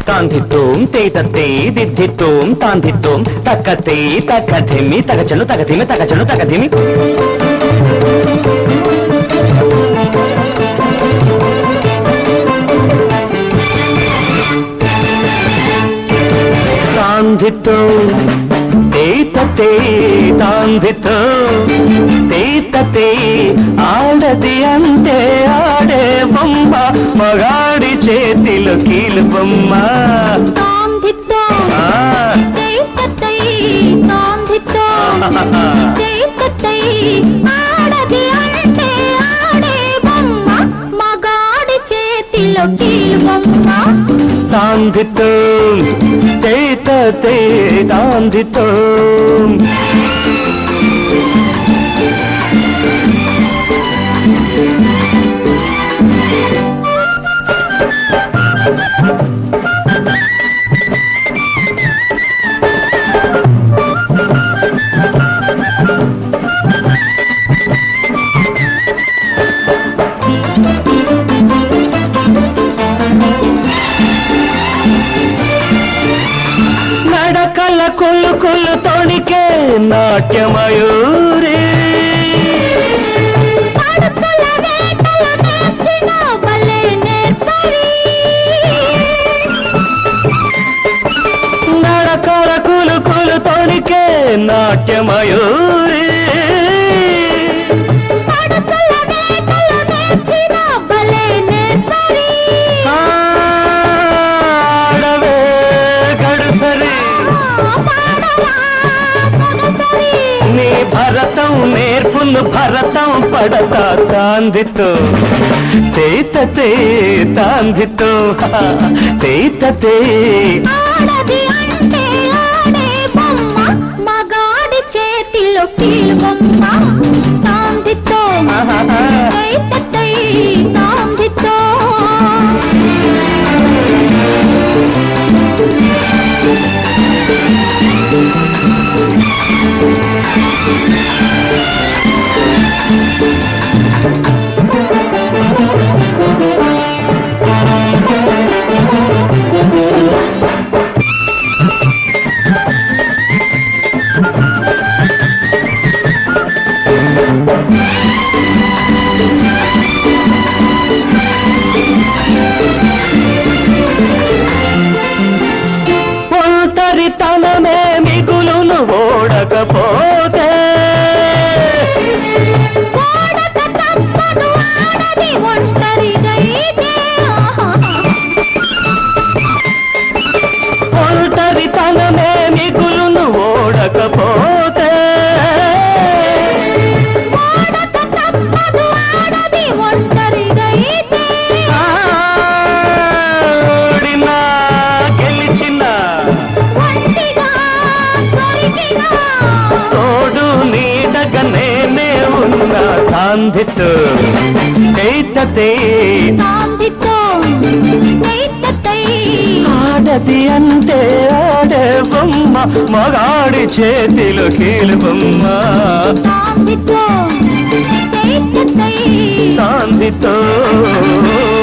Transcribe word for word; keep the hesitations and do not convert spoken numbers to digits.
తాంధిత్తోం తేతత్తే దిద్ధిత్తోం తాంధిత్తోం తక్కతే తక్కధిమి తగచను తగధిమి తగచను తగధిమి తాంధిత్తోం తేతతే తాంధిత్తోం తేతతే ఆడది అంటే ఆడే బొమ్మ మగాడి చేతిలో కీలు బొమ్మ ఆడది అంటే ఆడే బొమ్మ మగాడి చేతిలో కీలు బొమ్మ తాంధిత్తోం తేతతే తాంధిత్తోం నడకల కొల్లు కొల్లు తొణికే నాట్యమయూరి నడకల కులు కులు తొణికే నాట్యమయూరి నీ భరతం నేర్పును భరతం పడతా తాంధితో తేతతే తాంధితో తేతతే ఆడది అంటే ఆడే బొమ్మ మగాడి చేతిలో కీలు బొమ్మ తాంధితో తేతతే తాంధితో ఒంటరితనమే మిగులును ఓడకపోతే ఒంటరితనమే మిగులును ఓడకపోతే ఓడినా గెలిచినా తోడు నీడగా నేనే ఉన్నా తాంధితో తేతతే ఆడది అంటే ఆడే బొమ్మ మగాడి చేతిలో కీలు బొమ్మ తాంధితో